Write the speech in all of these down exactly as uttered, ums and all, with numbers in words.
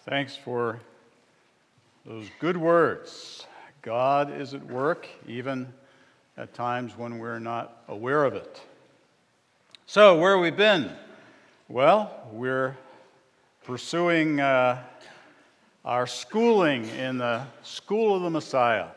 Thanks for those good words. God is at work, even at times when we're not aware of it. So, where have we been? Well, we're pursuing uh, our schooling in the School of the Messiah.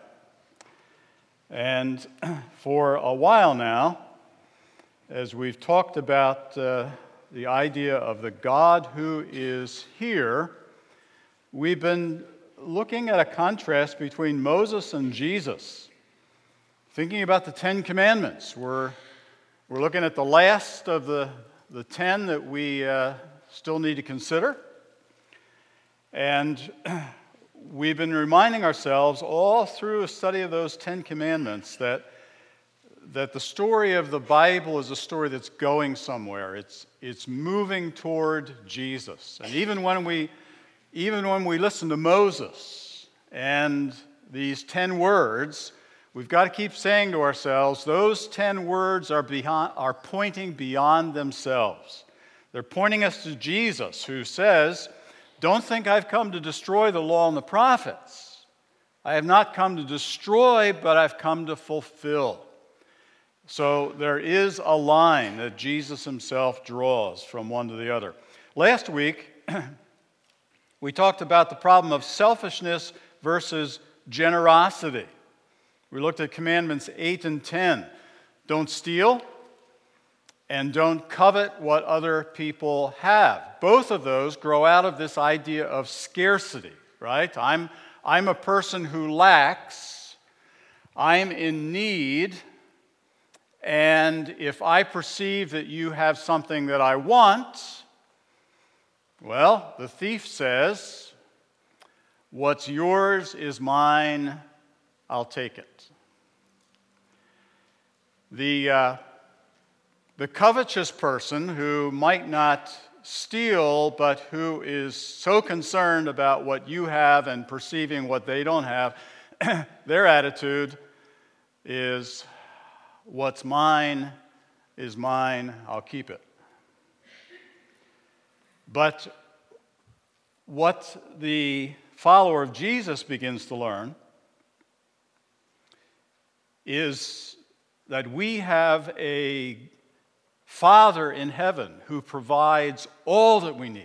And for a while now, as we've talked about uh, the idea of the God who is here, we've been looking at a contrast between Moses and Jesus, thinking about the Ten Commandments. We're, we're looking at the last of the, the ten that we uh, still need to consider. And we've been reminding ourselves all through a study of those Ten Commandments that that the story of the Bible is a story that's going somewhere. It's it's moving toward Jesus. And even when we even when we listen to Moses and these ten words, we've got to keep saying to ourselves, those ten words are beyond, are pointing beyond themselves. They're pointing us to Jesus, who says, "Don't think I've come to destroy the law and the prophets. I have not come to destroy, but I've come to fulfill." So there is a line that Jesus himself draws from one to the other. Last week, we talked about the problem of selfishness versus generosity. We looked at commandments eight and ten. Don't steal, and don't covet what other people have. Both of those grow out of this idea of scarcity, right? I'm, I'm a person who lacks. I'm in need. And if I perceive that you have something that I want, well, the thief says, "What's yours is mine, I'll take it." The, uh, the covetous person who might not steal, but who is so concerned about what you have and perceiving what they don't have, their attitude is, "What's mine is mine, I'll keep it." But what the follower of Jesus begins to learn is that we have a Father in heaven who provides all that we need.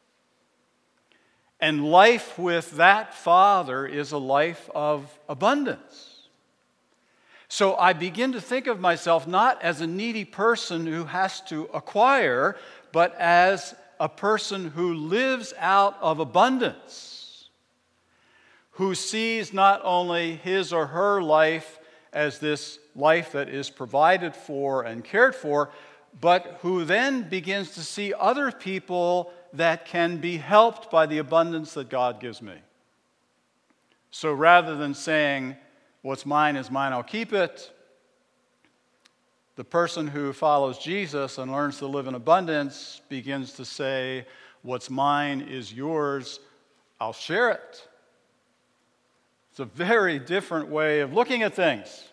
And life with that Father is a life of abundance. So I begin to think of myself not as a needy person who has to acquire, but as a person who lives out of abundance, who sees not only his or her life as this life that is provided for and cared for, but who then begins to see other people that can be helped by the abundance that God gives me. So rather than saying, "What's mine is mine, I'll keep it," the person who follows Jesus and learns to live in abundance begins to say, "What's mine is yours, I'll share it." It's a very different way of looking at things.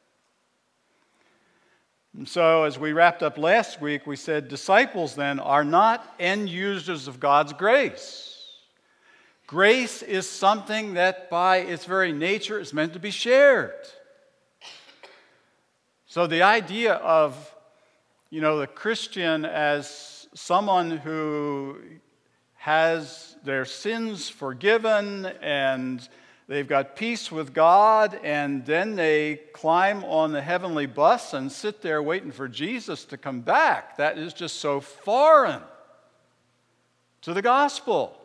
And so as we wrapped up last week, we said disciples then are not end users of God's grace. Grace is something that by its very nature is meant to be shared. So the idea of, you know, the Christian as someone who has their sins forgiven and they've got peace with God, and then they climb on the heavenly bus and sit there waiting for Jesus to come back, that is just so foreign to the gospel.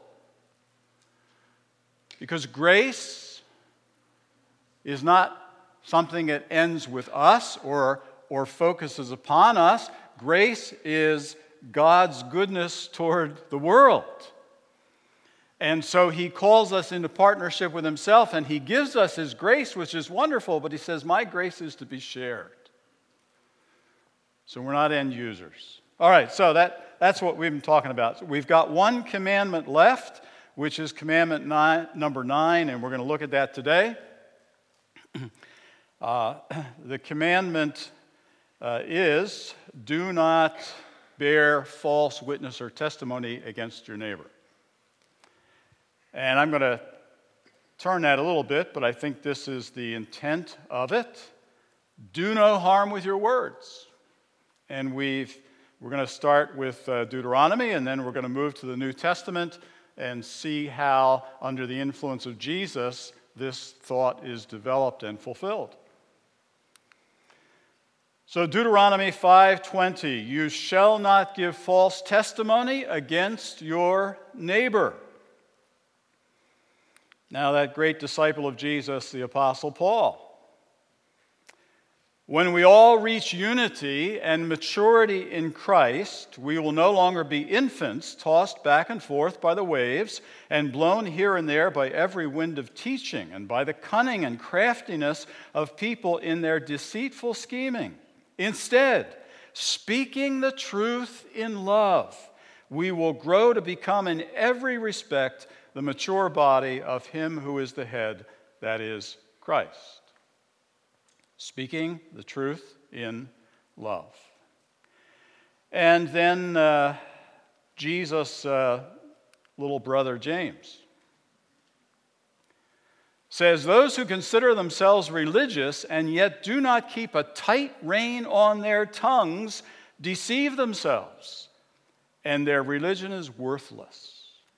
Because grace is not something that ends with us or, or focuses upon us. Grace is God's goodness toward the world. And so he calls us into partnership with himself, and he gives us his grace, which is wonderful, but he says, "My grace is to be shared." So we're not end users. All right, so that, that's what we've been talking about. So we've got one commandment left, which is commandment nine, number nine, and we're going to look at that today. Uh, the commandment uh, is, "Do not bear false witness or testimony against your neighbor." And I'm going to turn that a little bit, but I think this is the intent of it. Do no harm with your words. And we've, we're going to start with uh, Deuteronomy, and then we're going to move to the New Testament and see how, under the influence of Jesus, this thought is developed and fulfilled. So Deuteronomy five twenty, you shall not give false testimony against your neighbor. Now that great disciple of Jesus, the Apostle Paul. When we all reach unity and maturity in Christ, we will no longer be infants tossed back and forth by the waves and blown here and there by every wind of teaching and by the cunning and craftiness of people in their deceitful scheming. Instead, speaking the truth in love, we will grow to become in every respect the mature body of Him who is the head, that is, Christ. Speaking the truth in love. And then uh, Jesus' uh, little brother James says, those who consider themselves religious and yet do not keep a tight rein on their tongues deceive themselves, and their religion is worthless.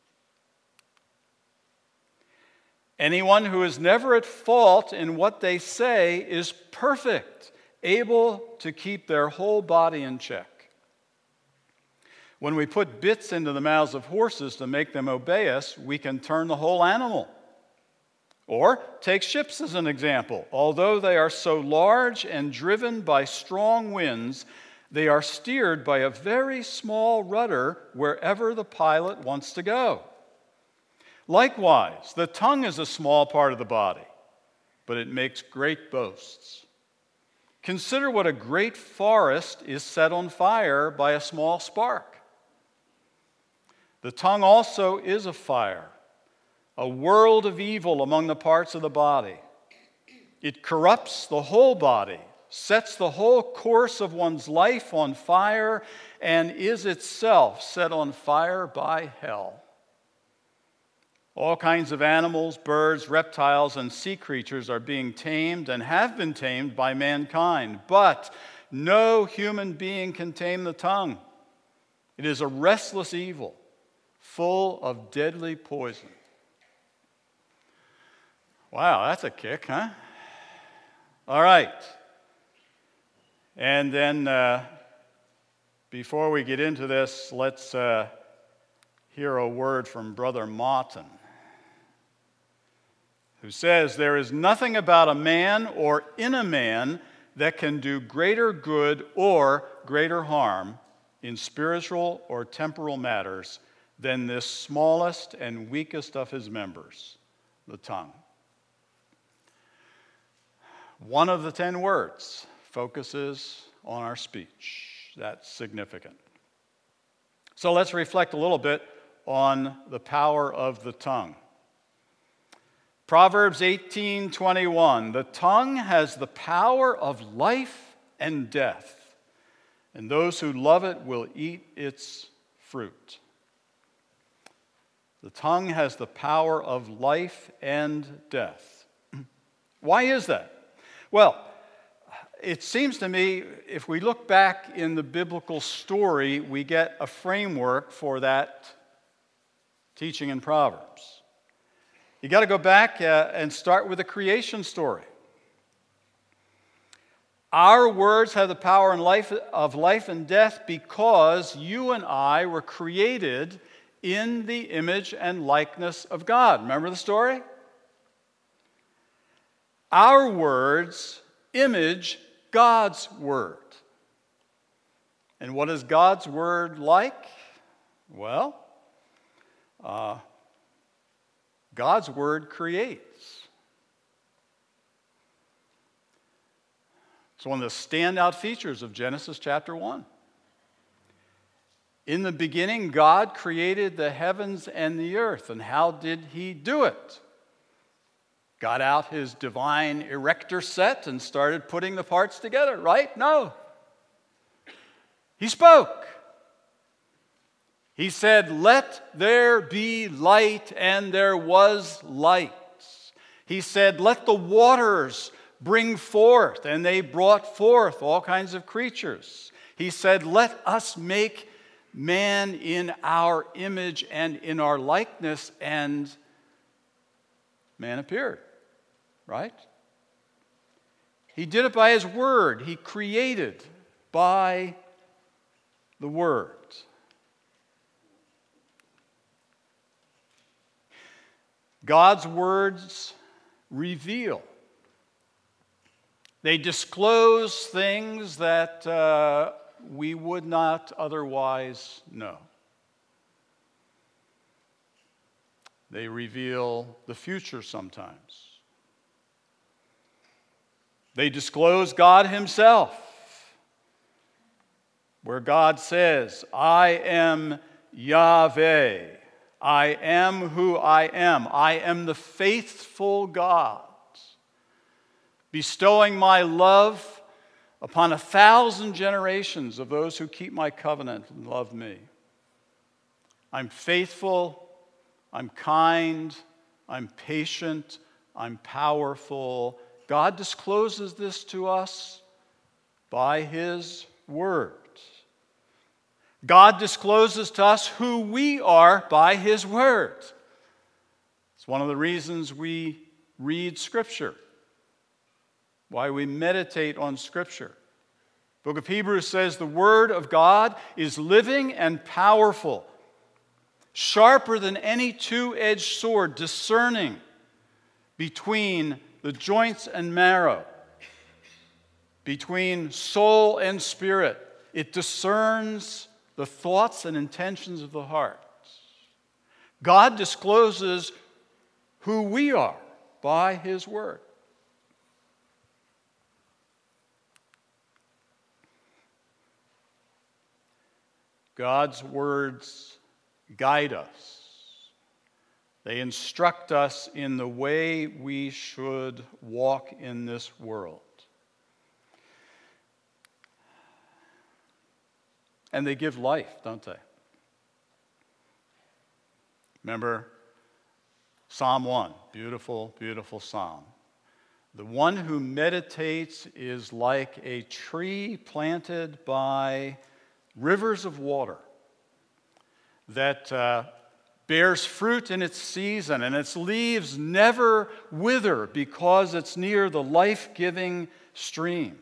Anyone who is never at fault in what they say is perfect, able to keep their whole body in check. When we put bits into the mouths of horses to make them obey us, we can turn the whole animal. Or take ships as an example. Although they are so large and driven by strong winds, they are steered by a very small rudder wherever the pilot wants to go. Likewise, the tongue is a small part of the body, but it makes great boasts. Consider what a great forest is set on fire by a small spark. The tongue also is a fire, a world of evil among the parts of the body. It corrupts the whole body, sets the whole course of one's life on fire, and is itself set on fire by hell. All kinds of animals, birds, reptiles, and sea creatures are being tamed and have been tamed by mankind, but no human being can tame the tongue. It is a restless evil, full of deadly poison. Wow, that's a kick, huh? All right. And then, uh, before we get into this, let's uh, hear a word from Brother Martin, who says, there is nothing about a man or in a man that can do greater good or greater harm in spiritual or temporal matters than this smallest and weakest of his members, the tongue. One of the ten words focuses on our speech. That's significant. So let's reflect a little bit on the power of the tongue. Proverbs eighteen twenty-one, the tongue has the power of life and death, and those who love it will eat its fruit. The tongue has the power of life and death. Why is that? Well, it seems to me, if we look back in the biblical story, we get a framework for that teaching in Proverbs. You got to go back uh, and start with the creation story. Our words have the power and life of life and death because you and I were created in the image and likeness of God. Remember the story? Our words image God's word. And what is God's word like? Well, uh, God's word creates. It's one of the standout features of Genesis chapter one. In the beginning, God created the heavens and the earth. And how did he do it? Got out his divine erector set and started putting the parts together, right? No. He spoke. He said, "Let there be light," and there was light. He said, "Let the waters bring forth," and they brought forth all kinds of creatures. He said, "Let us make man in our image and in our likeness," and man appeared, right? He did it by his word. He created by the word. God's words reveal. They disclose things that uh, we would not otherwise know. They reveal the future sometimes. They disclose God himself, where God says, "I am Yahweh. I am who I am. I am the faithful God, bestowing my love upon a thousand generations of those who keep my covenant and love me. I'm faithful, I'm kind, I'm patient, I'm powerful." God discloses this to us by his word. God discloses to us who we are by his word. It's one of the reasons we read Scripture, why we meditate on Scripture. The book of Hebrews says the word of God is living and powerful, sharper than any two-edged sword, discerning between the joints and marrow, between soul and spirit. It discerns the thoughts and intentions of the heart. God discloses who we are by his word. God's words guide us. They instruct us in the way we should walk in this world. And they give life, don't they? Remember Psalm one, beautiful, beautiful psalm. The one who meditates is like a tree planted by rivers of water that uh, bears fruit in its season, and its leaves never wither because it's near the life-giving stream.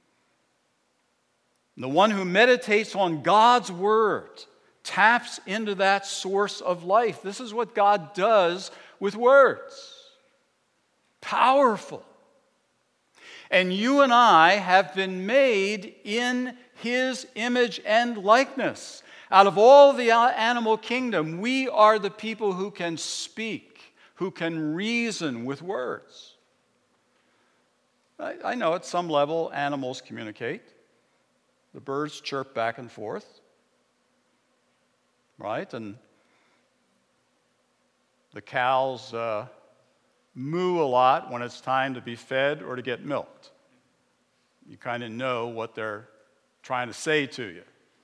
The one who meditates on God's word taps into that source of life. This is what God does with words. Powerful. And you and I have been made in his image and likeness. Out of all the animal kingdom, we are the people who can speak, who can reason with words. I, I know at some level animals communicate. The birds chirp back and forth, right? And the cows uh, moo a lot when it's time to be fed or to get milked. You kind of know what they're trying to say to you.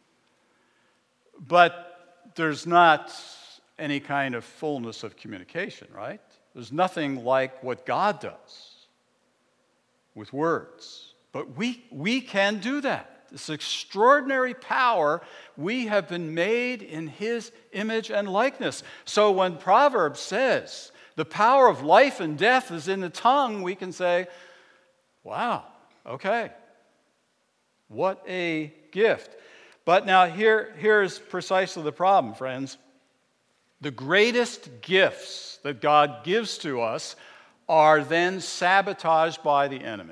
But there's not any kind of fullness of communication, right? There's nothing like what God does with words. But we, we can do that. This extraordinary power, we have been made in his image and likeness. So when Proverbs says the power of life and death is in the tongue, we can say, wow, okay, what a gift. But now here, here's precisely the problem, friends. The greatest gifts that God gives to us are then sabotaged by the enemy.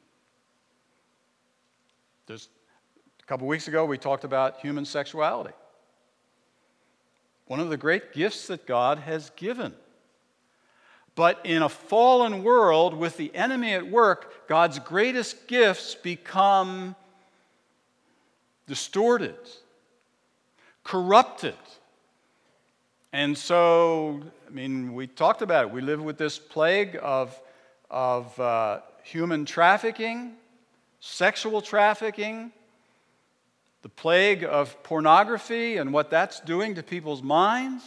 There's A couple weeks ago, we talked about human sexuality. One of the great gifts that God has given. But in a fallen world with the enemy at work, God's greatest gifts become distorted, corrupted. And so, I mean, we talked about it. We live with this plague of, of uh, human trafficking, sexual trafficking. the plague of pornography and what that's doing to people's minds.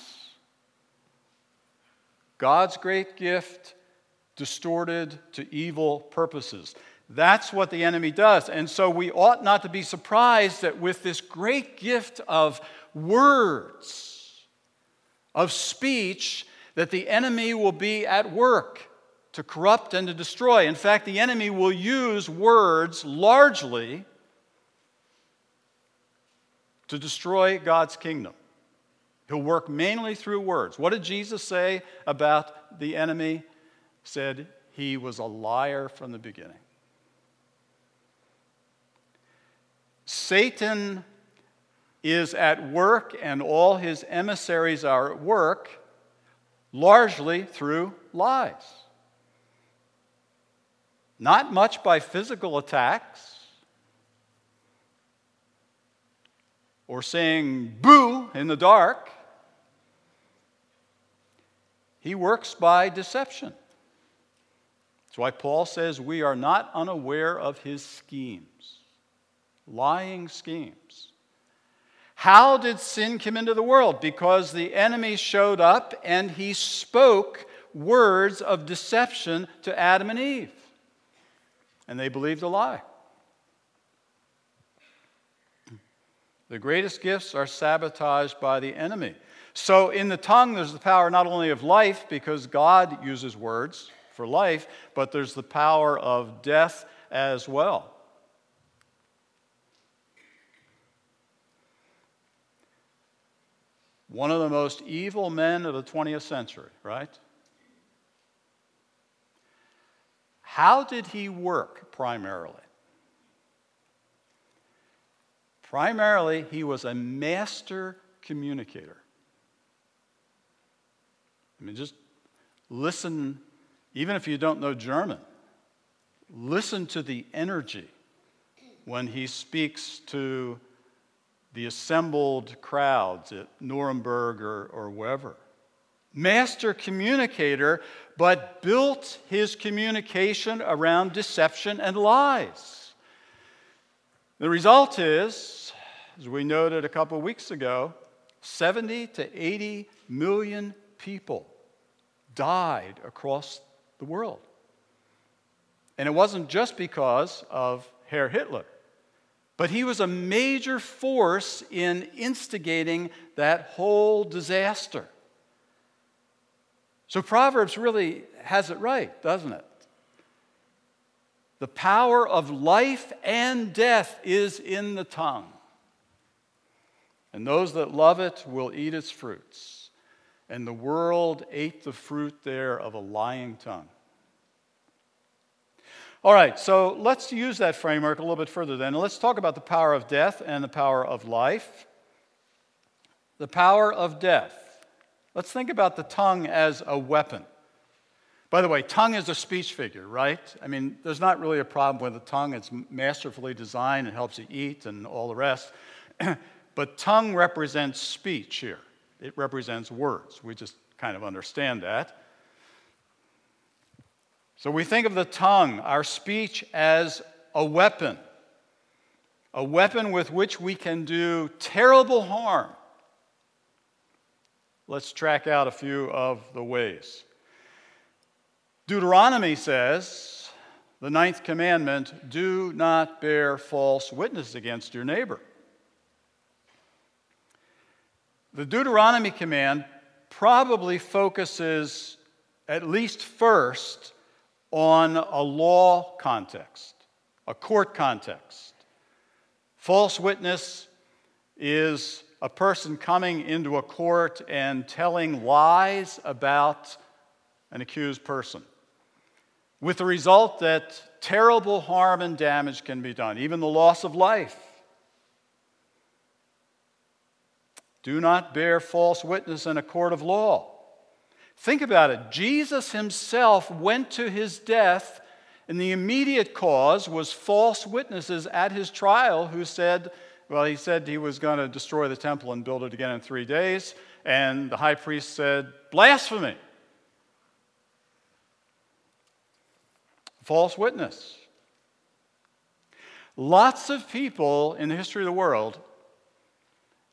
God's great gift distorted to evil purposes. That's what the enemy does. And so we ought not to be surprised that with this great gift of words, of speech, that the enemy will be at work to corrupt and to destroy. In fact, the enemy will use words largely to destroy God's kingdom. He'll work mainly through words. What did Jesus say about the enemy? He said he was a liar from the beginning. Satan is at work, and all his emissaries are at work, largely through lies. Not much by physical attacks or saying boo in the dark. He works by deception. That's why Paul says we are not unaware of his schemes, lying schemes. How did sin come into the world? Because the enemy showed up and he spoke words of deception to Adam and Eve. And they believed a lie. The greatest gifts are sabotaged by the enemy. So in the tongue, there's the power not only of life, because God uses words for life, but there's the power of death as well. One of the most evil men of the twentieth century, right? How did he work primarily? Primarily, he was a master communicator. I mean, just listen, even if you don't know German, listen to the energy when he speaks to the assembled crowds at Nuremberg or, or wherever. Master communicator, but built his communication around deception and lies. The result is, as we noted a couple of weeks ago, seventy to eighty million people died across the world. And it wasn't just because of Herr Hitler, but he was a major force in instigating that whole disaster. So Proverbs really has it right, doesn't it? The power of life and death is in the tongue. And those that love it will eat its fruits. And the world ate the fruit there of a lying tongue. All right, so let's use that framework a little bit further then. Let's talk about the power of death and the power of life. The power of death. Let's think about the tongue as a weapon. By the way, tongue is a speech figure, right? I mean, there's not really a problem with the tongue. It's masterfully designed. It helps you eat and all the rest. But tongue represents speech here. It represents words. We just kind of understand that. So we think of the tongue, our speech, as a weapon. A weapon with which we can do terrible harm. Let's track out a few of the ways. Deuteronomy says, the ninth commandment, do not bear false witness against your neighbor. The Deuteronomy command probably focuses, at least first, on a law context, a court context. False witness is a person coming into a court and telling lies about an accused person, with the result that terrible harm and damage can be done, even the loss of life. Do not bear false witness in a court of law. Think about it. Jesus himself went to his death, and the immediate cause was false witnesses at his trial who said, well, he said he was going to destroy the temple and build it again in three days, and the high priest said, blasphemy. False witness. Lots of people in the history of the world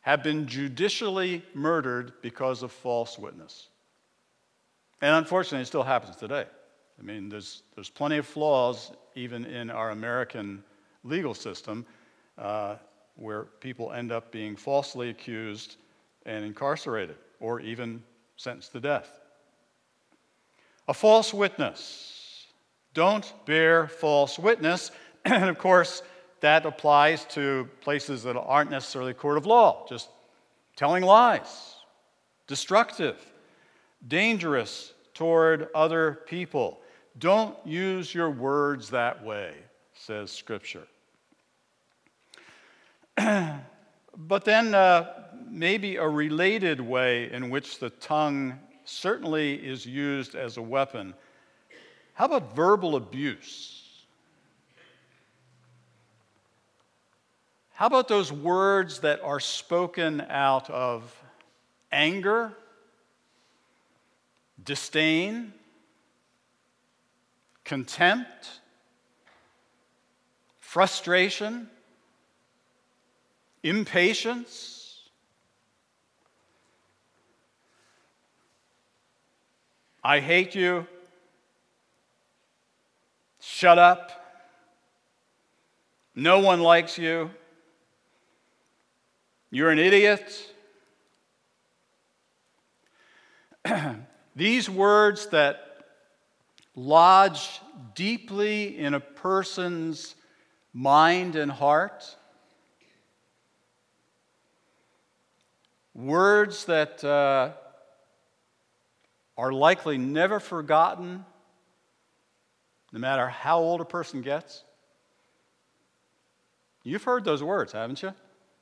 have been judicially murdered because of false witness. And unfortunately, it still happens today. I mean, there's, there's plenty of flaws even in our American legal system uh, where people end up being falsely accused and incarcerated or even sentenced to death. A false witness. Don't bear false witness. And of course, that applies to places that aren't necessarily a court of law, just telling lies, destructive, dangerous toward other people. Don't use your words that way, says Scripture. But then uh, maybe a related way in which the tongue certainly is used as a weapon. How about verbal abuse? How about those words that are spoken out of anger, disdain, contempt, frustration, impatience? I hate you. Shut up. No one likes you. You're an idiot. These words that lodge deeply in a person's mind and heart, words that uh, are likely never forgotten, no matter how old a person gets. You've heard those words, haven't you?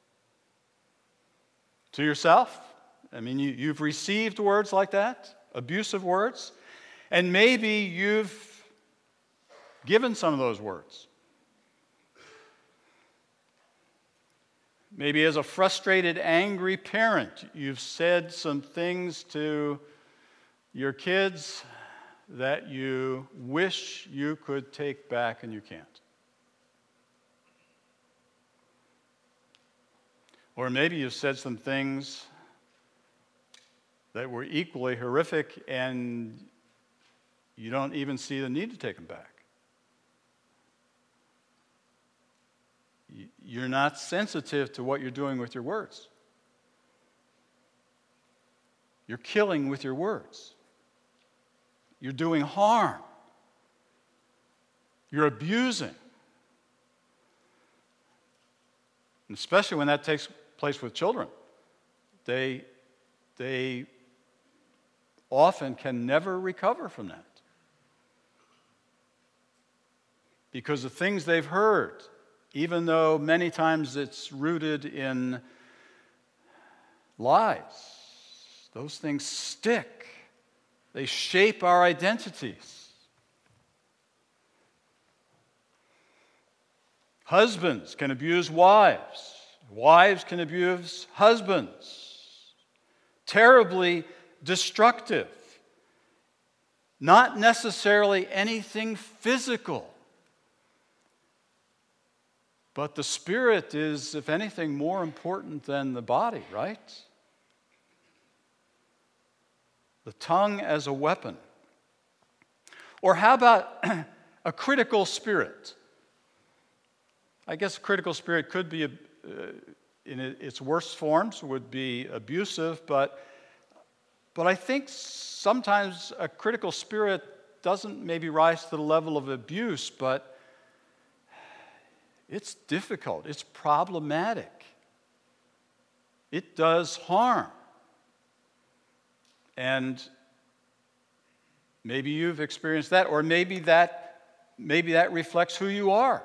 To yourself? I mean, you, you've received words like that, abusive words, and maybe you've given some of those words. Maybe as a frustrated, angry parent, you've said some things to your kids that you wish you could take back and you can't. Or maybe you've said some things that were equally horrific and you don't even see the need to take them back. You're not sensitive to what you're doing with your words. You're killing with your words. You're doing harm. You're abusing. And especially when that takes place with children. They, they often can never recover from that. Because the things they've heard, even though many times it's rooted in lies, those things stick. They shape our identities. Husbands can abuse wives. Wives can abuse husbands. Terribly destructive. Not necessarily anything physical. But the spirit is, if anything, more important than the body, right? The tongue as a weapon. Or how about a critical spirit? I guess a critical spirit could be, uh, in its worst forms, would be abusive, but, but I think sometimes a critical spirit doesn't maybe rise to the level of abuse, but it's difficult, it's problematic. It does harm. And maybe you've experienced that, or maybe that, maybe that reflects who you are.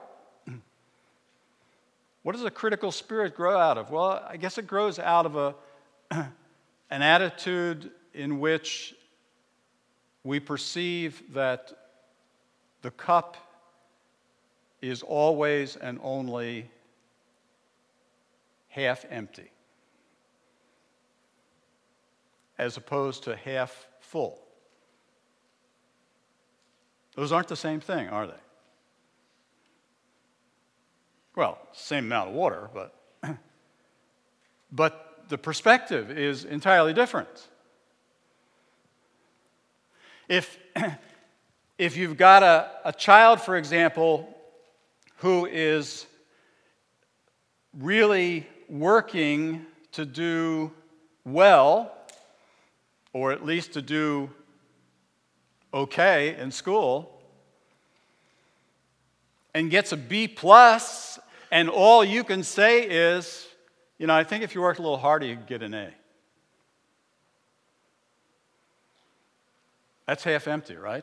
What does a critical spirit grow out of? Well, I guess it grows out of a, an attitude in which we perceive that the cup is always and only half empty, as opposed to half full. Those aren't the same thing, are they? Well, same amount of water, but but the perspective is entirely different. If, if you've got a, a child, for example, who is really working to do well, or at least to do okay in school, and gets a B plus, and all you can say is, you know, I think if you worked a little harder, you could get an A. That's half empty, right?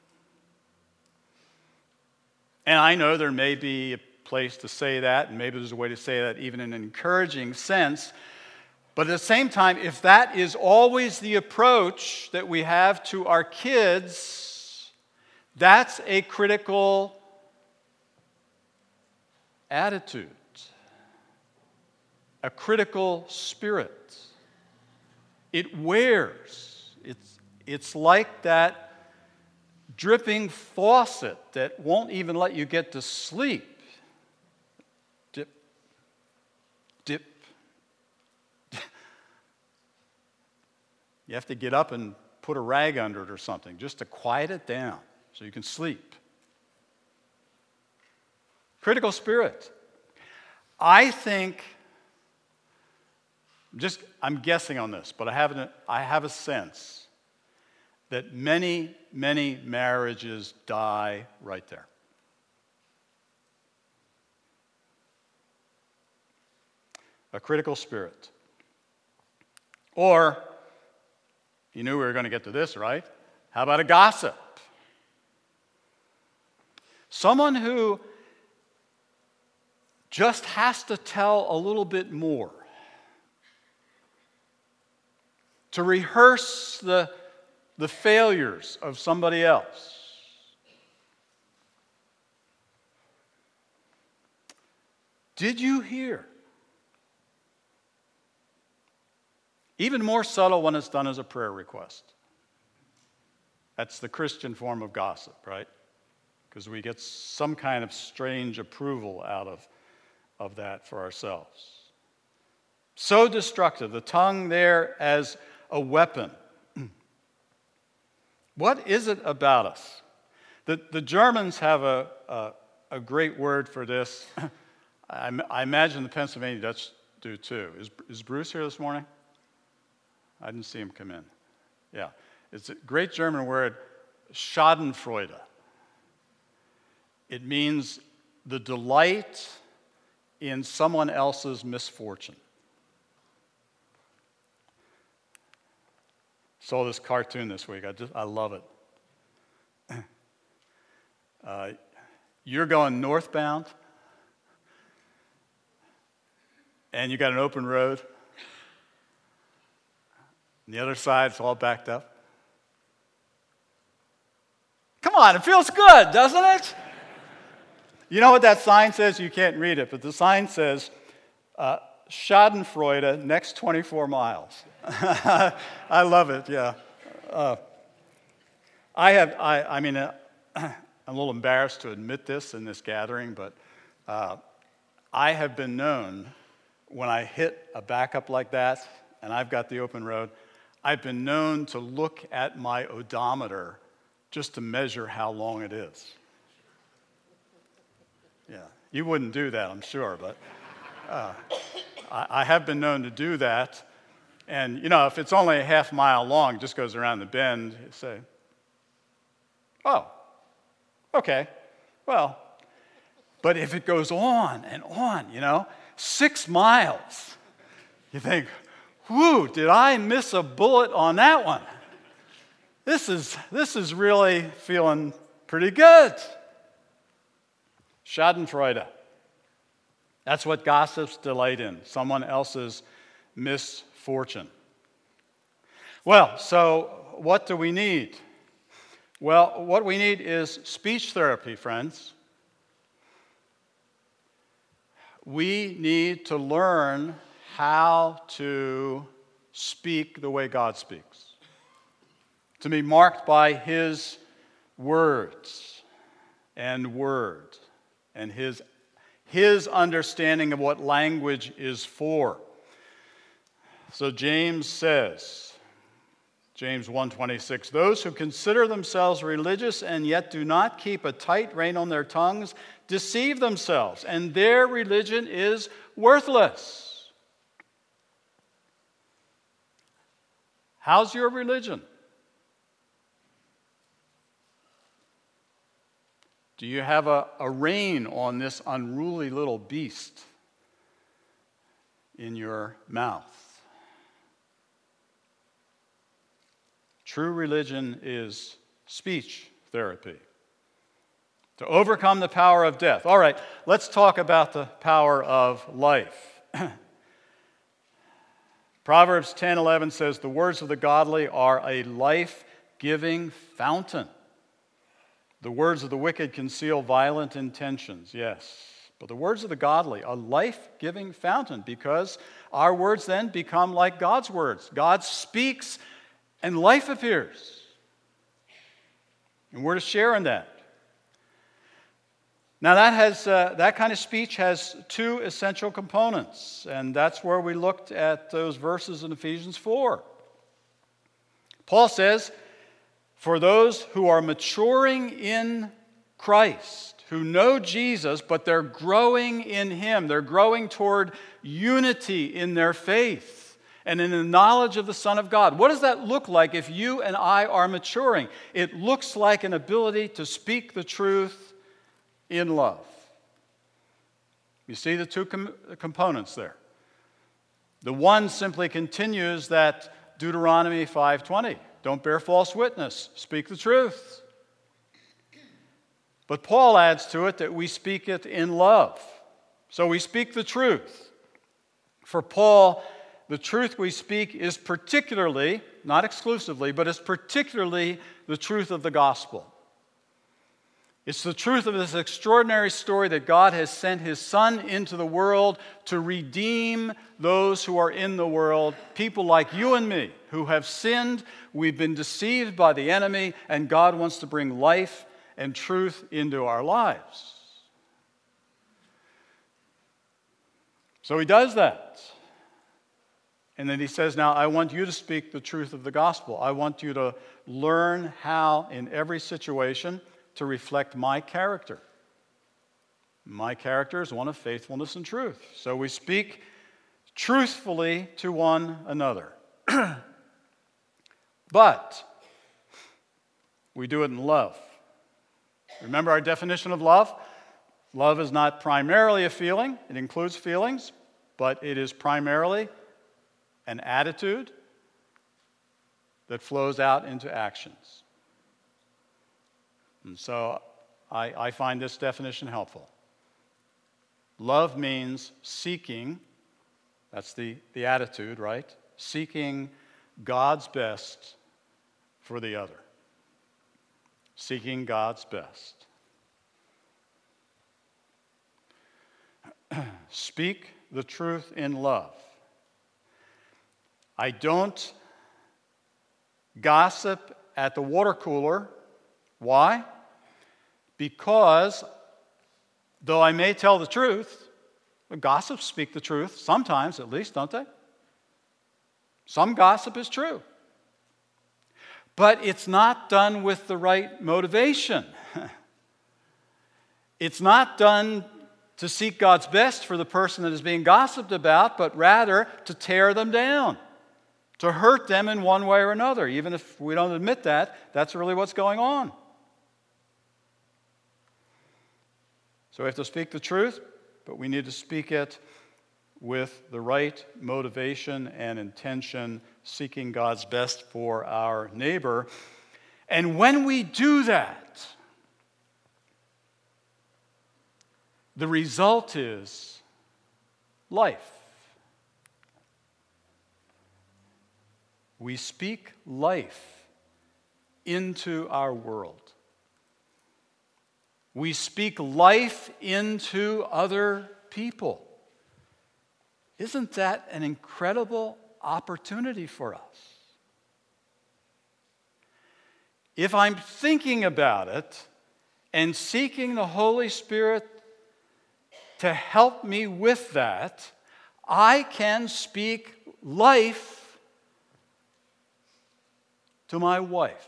And I know there may be a place to say that, and maybe there's a way to say that even in an encouraging sense. But at the same time, if that is always the approach that we have to our kids, that's a critical attitude, a critical spirit. It wears. It's, it's like that dripping faucet that won't even let you get to sleep. Dip, dip. You have to get up and put a rag under it or something just to quiet it down so you can sleep. Critical spirit. I think, just I'm guessing on this, but I have, an, I have a sense that many, many marriages die right there. A critical spirit. Or, you knew we were going to get to this, right? How about a gossip? Someone who just has to tell a little bit more, to rehearse the, the failures of somebody else. Did you hear? Even more subtle when it's done as a prayer request. That's the Christian form of gossip, right? Because we get some kind of strange approval out of, of that for ourselves. So destructive, the tongue there as a weapon. What is it about us? The, the Germans have a, a, a great word for this. I, I imagine the Pennsylvania Dutch do too. Is, is Bruce here this morning? I didn't see him come in. Yeah. It's a great German word, Schadenfreude. It means the delight in someone else's misfortune. Saw this cartoon this week. I just I love it. Uh, you're going northbound, and you got an open road. And the other side, it's all backed up. Come on, it feels good, doesn't it? You know what that sign says? You can't read it, but the sign says, uh, Schadenfreude, next twenty-four miles. I love it, yeah. Uh, I have, I, I mean, uh, I'm a little embarrassed to admit this in this gathering, but uh, I have been known when I hit a backup like that, and I've got the open road, I've been known to look at my odometer just to measure how long it is. Yeah, you wouldn't do that, I'm sure, but uh, I, I have been known to do that. And, you know, if it's only a half mile long, it just goes around the bend, you say, oh, okay, well. But if it goes on and on, you know, six miles, you think, whew, did I miss a bullet on that one? This is, this is really feeling pretty good. Schadenfreude. That's what gossips delight in, someone else's misfortune. Well, so what do we need? Well, what we need is speech therapy, friends. We need to learn how to speak the way God speaks, to be marked by His words and word and His, His understanding of what language is for. So James says, James one twenty-six, those who consider themselves religious and yet do not keep a tight rein on their tongues deceive themselves, and their religion is worthless. How's your religion? Do you have a, a rein on this unruly little beast in your mouth? True religion is speech therapy to overcome the power of death. All right, let's talk about the power of life. Proverbs ten eleven says, the words of the godly are a life-giving fountain. The words of the wicked conceal violent intentions, yes. But the words of the godly, a life-giving fountain, because our words then become like God's words. God speaks and life appears. And we're to share in that. Now that has uh, that kind of speech has two essential components, and that's where we looked at those verses in Ephesians four. Paul says, for those who are maturing in Christ, who know Jesus, but they're growing in Him, they're growing toward unity in their faith and in the knowledge of the Son of God. What does that look like if you and I are maturing? It looks like an ability to speak the truth in love. You see the two com- components there. The one simply continues that Deuteronomy five twenty. Don't bear false witness. Speak the truth. But Paul adds to it that we speak it in love. So we speak the truth. For Paul, the truth we speak is particularly, not exclusively, but is particularly the truth of the gospel. It's the truth of this extraordinary story that God has sent His Son into the world to redeem those who are in the world, people like you and me who have sinned. We've been deceived by the enemy, and God wants to bring life and truth into our lives. So He does that. And then He says, now I want you to speak the truth of the gospel. I want you to learn how in every situation to reflect my character. My character is one of faithfulness and truth. So we speak truthfully to one another. But we do it in love. Remember our definition of love? Love is not primarily a feeling. It includes feelings, but it is primarily an attitude that flows out into actions. And so I, I find this definition helpful. Love means seeking, that's the, the attitude, right? Seeking God's best for the other. Seeking God's best. Speak the truth in love. I don't gossip at the water cooler. Why? Because though I may tell the truth, gossips speak the truth, sometimes at least, don't they? Some gossip is true. But it's not done with the right motivation. It's not done to seek God's best for the person that is being gossiped about, but rather to tear them down, to hurt them in one way or another. Even if we don't admit that, that's really what's going on. So we have to speak the truth, but we need to speak it with the right motivation and intention, seeking God's best for our neighbor. And when we do that, the result is life. We speak life into our world. We speak life into other people. Isn't that an incredible opportunity for us? If I'm thinking about it and seeking the Holy Spirit to help me with that, I can speak life to my wife.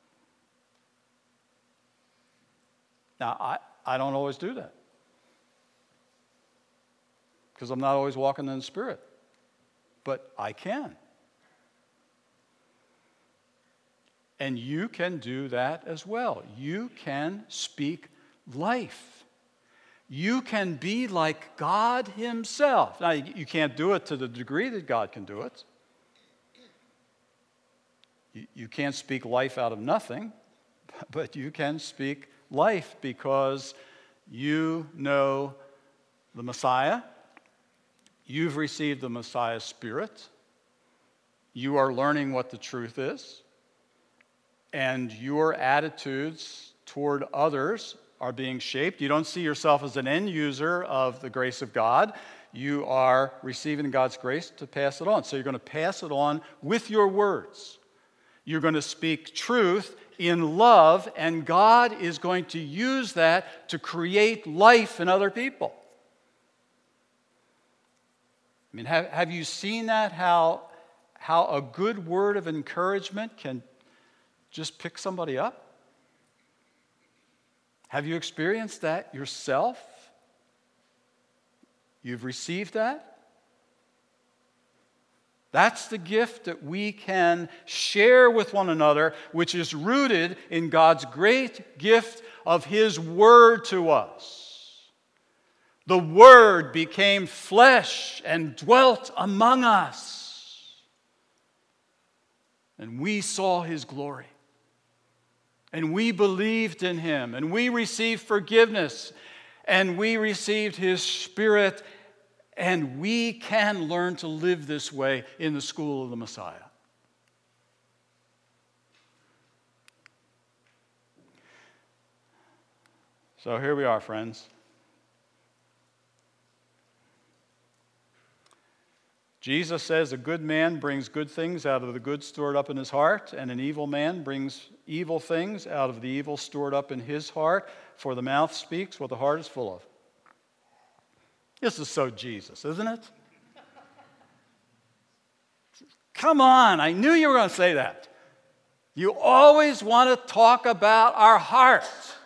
Now, I, I don't always do that because I'm not always walking in the Spirit, but I can. And you can do that as well. You can speak life. You can be like God himself. Now, you can't do it to the degree that God can do it. You, you can't speak life out of nothing, but you can speak life because you know the Messiah. You've received the Messiah's Spirit. You are learning what the truth is. And your attitudes toward others are being shaped. You don't see yourself as an end user of the grace of God. You are receiving God's grace to pass it on. So you're going to pass it on with your words. You're going to speak truth in love, and God is going to use that to create life in other people. I mean, have, have you seen that, how, how a good word of encouragement can just pick somebody up? Have you experienced that yourself? You've received that? That's the gift that we can share with one another, which is rooted in God's great gift of His Word to us. The Word became flesh and dwelt among us. And we saw His glory. And we believed in Him. And we received forgiveness. And we received His Spirit. And we can learn to live this way in the school of the Messiah. So here we are, friends. Jesus says a good man brings good things out of the good stored up in his heart, and an evil man brings evil things out of the evil stored up in his heart, for the mouth speaks what the heart is full of. This is so Jesus, isn't it? Come on, I knew you were going to say that. You always want to talk about our heart.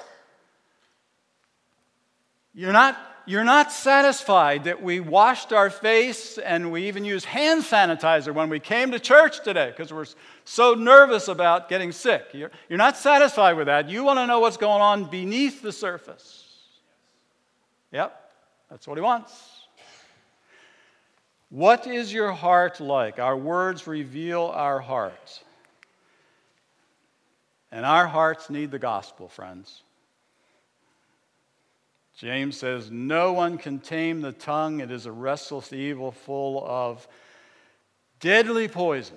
You're not You're not satisfied that we washed our face and we even used hand sanitizer when we came to church today because we're so nervous about getting sick. You're, you're not satisfied with that. You want to know what's going on beneath the surface. Yep, that's what He wants. What is your heart like? Our words reveal our heart. And our hearts need the gospel, friends. James says, no one can tame the tongue. It is a restless evil full of deadly poison.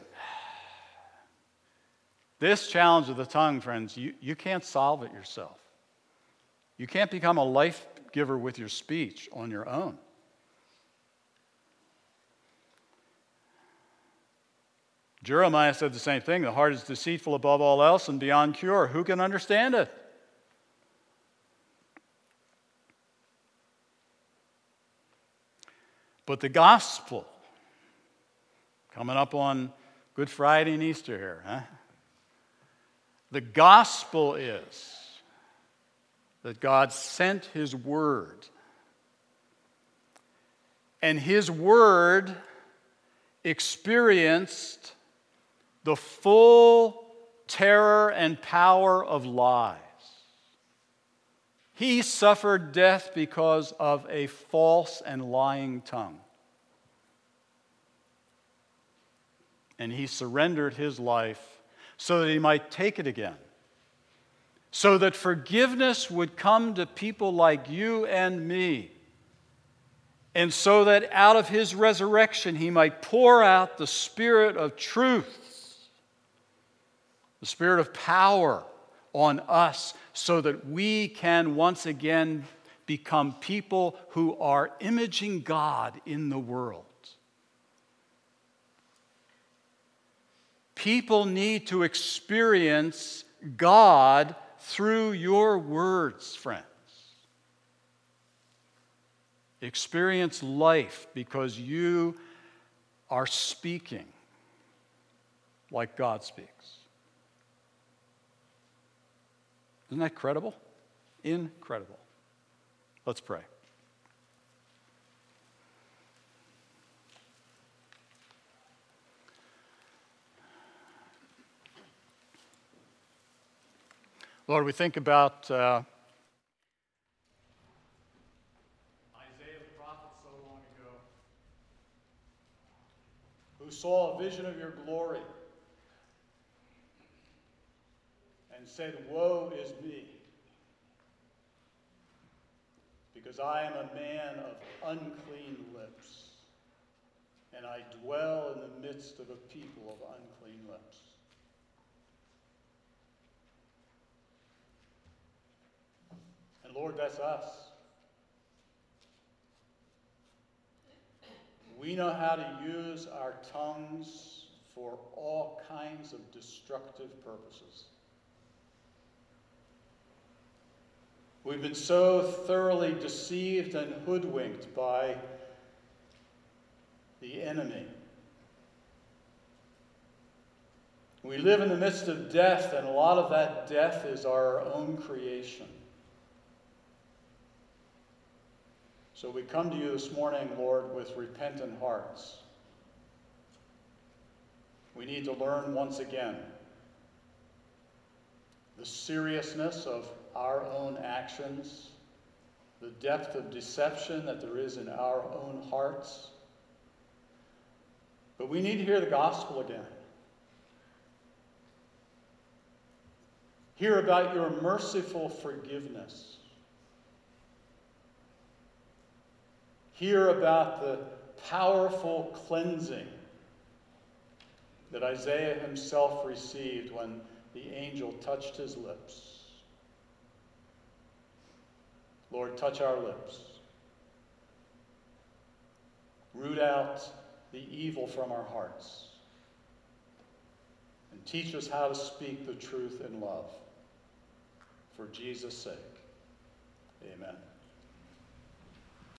This challenge of the tongue, friends, you, you can't solve it yourself. You can't become a life giver with your speech on your own. Jeremiah said the same thing. The heart is deceitful above all else and beyond cure. Who can understand it? But the gospel, coming up on Good Friday and Easter here, huh? The gospel is that God sent His Word. And His Word experienced the full terror and power of lies. He suffered death because of a false and lying tongue. And He surrendered His life so that He might take it again. So that forgiveness would come to people like you and me. And so that out of His resurrection He might pour out the Spirit of truth, the Spirit of power on us, so that we can once again become people who are imaging God in the world. People need to experience God through your words, friends. Experience life because you are speaking like God speaks. Isn't that credible? Incredible. Let's pray. Lord, we think about uh, Isaiah the prophet so long ago, who saw a vision of your glory and said, "Woe is me, because I am a man of unclean lips, and I dwell in the midst of a people of unclean lips." And Lord, that's us. We know how to use our tongues for all kinds of destructive purposes. We've been so thoroughly deceived and hoodwinked by the enemy. We live in the midst of death, and a lot of that death is our own creation. So we come to you this morning, Lord, with repentant hearts. We need to learn once again the seriousness of our own actions, the depth of deception that there is in our own hearts. But we need to hear the gospel again. Hear about your merciful forgiveness. Hear about the powerful cleansing that Isaiah himself received when the angel touched his lips. Lord, touch our lips. Root out the evil from our hearts. And teach us how to speak the truth in love. For Jesus' sake, amen.